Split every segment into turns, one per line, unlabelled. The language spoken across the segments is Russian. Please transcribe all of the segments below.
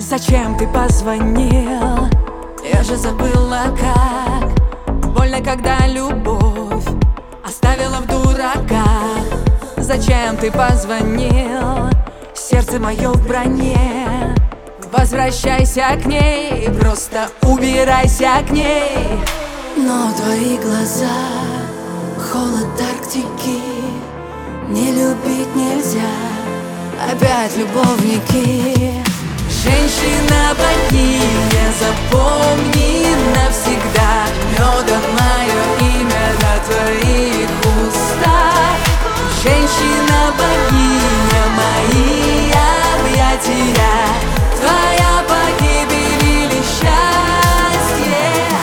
Зачем ты позвонил? Я же забыла, как больно, когда любовь оставила в дураках. Зачем ты позвонил? Сердце мое в броне. Возвращайся к ней, просто убирайся к ней. Но твои глаза, холод Арктики, не любить нельзя. Опять любовники. Женщина-богиня, запомни навсегда. Медом мое имя на твоих устах. Женщина-богиня, мои объятия, твоя погибель или счастье.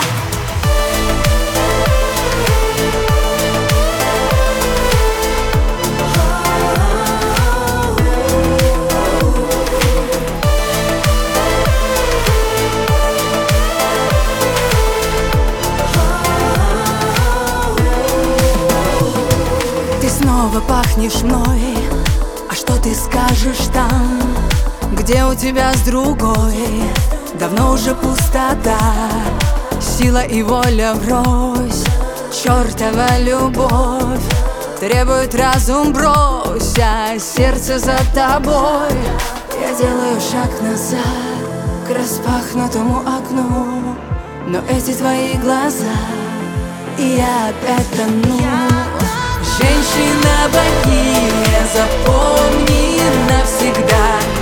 Ты снова пахнешь мной, а что ты скажешь там, где у тебя с другой давно уже пустота? Сила и воля врозь, чертова любовь требует разум брось, а сердце за тобой. Я делаю шаг назад к распахнутому окну, но эти твои глаза, и я опять тону. Женщина-богиня, запомни навсегда.